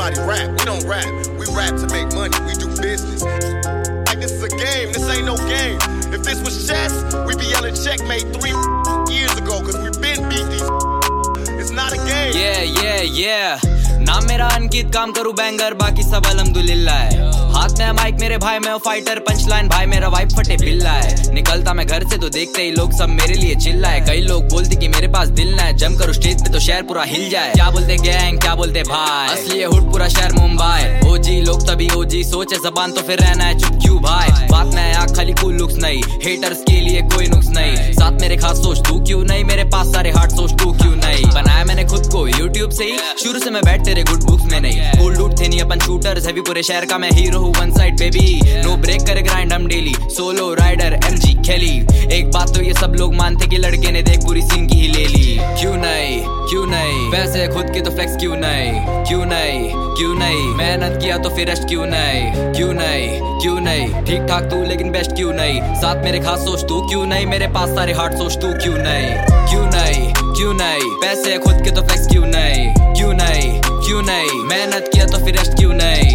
somebody rap. We don't rap. We rap to make money. We do business. Like this is a game. This ain't no game. If this was chess, we'd be yelling checkmate 3 years ago, cause we've been beat these. It's not a game. Yeah. नाम मेरा अंकित, काम करूं banger, बाकी सब अल्हम्दुलिल्लाह है। हाथ में माइक मेरे भाई, मैं फाइटर, पंच लाइन भाई मेरा वाइफ फटे बिल्ला है। निकलता मैं घर से तो देखते ही लोग सब मेरे लिए चिल्ला है। कई लोग बोलते कि मेरे पास दिल ना है, जम करूं स्टेज पे तो शहर पूरा हिल जाए। क्या बोलते गैंग, क्या बोलते भाई, असली हुड पूरा शहर मुंबई। ओजी लोग तभी ओजी, सोचे जबान तो फिर रहना है चुप क्यों भाई। बात में आँख खाली कूल लुक्स नहीं, हेटर्स के लिए कोई नुक्स नहीं। साथ मेरे खास सोच तू क्यों नहीं, मेरे पास सारे हार्ट सोच तू क्यों नहीं। बनाया मैंने खुद को यूट्यूब से ही, शुरू से मैं बैठ तेरे गुड बुक्स में नहीं। कूल डूड थे नहीं अपन शूटर्स, हैवी पूरे शहर का मैं हीरो हूँ, one side baby. No break करे ग्राइंड हम डेली, सोलो राइडर एमजी खेली। एक बात तो ये सब लोग मानते कि लड़के ने देख पूरी सीन की ही ले ली। क्यों नहीं वैसे खुद की तो फ्लेक्स क्यों नहीं मेहनत किया तो फिर रेस्ट क्यों नहीं ठीक ठाक तू लेकिन बेस्ट क्यों नहीं। साथ मेरे खास सोच तू क्यों नहीं, मेरे पास सारे हार्ट सोच तू क्यों नहीं पैसे खुद के तो फ्लेक्स क्यों नहीं मेहनत किया तो फिर रेस्ट क्यों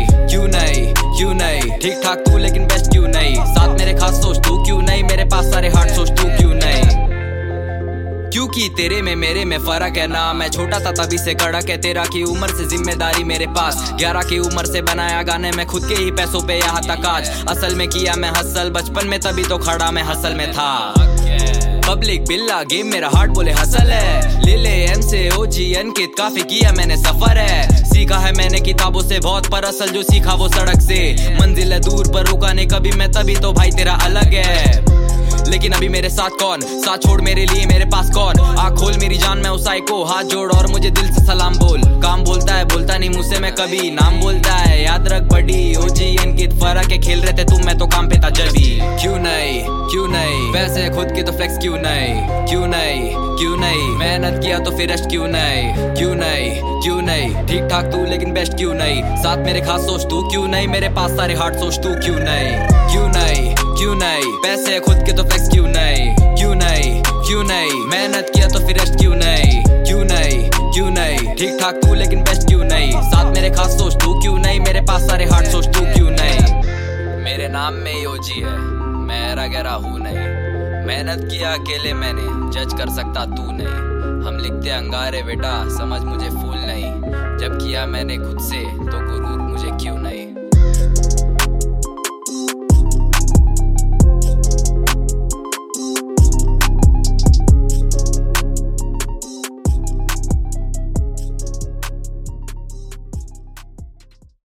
नहीं ठीक ठाक तू लेकिन बेस्ट क्यों नहीं। साथ मेरे खास सोच तू क्यों नहीं, मेरे पास सारे हार्ट सोच तू क्यों नहीं। क्योंकि तेरे में मेरे में फर्क है ना, मैं छोटा था तभी से कड़क है। 13 की उम्र से जिम्मेदारी मेरे पास, 11 की उम्र से बनाया गाने में खुद के ही पैसों पे यहाँ तक आज। असल में किया मैं हसल बचपन में, तभी तो खड़ा मैं हसल में था। पब्लिक बिल्ला गेम मेरा हार्ट बोले हसल है। ले एम से ओजी अंकित, काफी किया मैंने सफर है। सीखा है मैंने किताबों से बहुत, पर असल जो सीखा वो सड़क से। मंजिल है दूर पर रुका नहीं कभी मैं, तभी तो भाई तेरा अलग है। लेकिन अभी मेरे साथ कौन, साथ छोड़ मेरे लिए मेरे पास कौन। आँख खोल मेरी जान मैं उस को, हाथ जोड़ और मुझे दिल से सलाम बोल। काम बोलता है बोलता नहीं मुझसे मैं कभी, नाम बोलता है याद रख बड़ी। ओजी अंकित फर्क है, खेल रहे थे तुम मैं तो काम पे था जबी। क्यों नहीं वैसे खुद की तो फ्लेक्स क्यों नहीं मेहनत किया तो फिर रेस्ट क्यों नहीं ठीक ठाक तू लेकिन बेस्ट क्यों नहीं। साथ मेरे खास सोच तू क्यों नहीं, मेरे पास सारे हार्ट सोच तू क्यों नहीं पैसे खुद के तो फ्लेक्स क्यों नहीं मेहनत किया तो फिर रेस्ट क्यों नहीं ठीक ठाक तू लेकिन बेस्ट क्यों नहीं। साथ मेरे खास सोच तू क्यों नहीं, मेरे पास सारे हार्ट सोच तू क्यों नहीं। मेरे नाम में ही ओजी है, मैं ऐरा गहरा हूँ नहीं। मेहनत किया अकेले मैंने, जज कर सकता तू नहीं। हम लिखते अंगारे बेटा, समझ मुझे फूल नहीं। जब किया मैंने खुद से तो गुरूर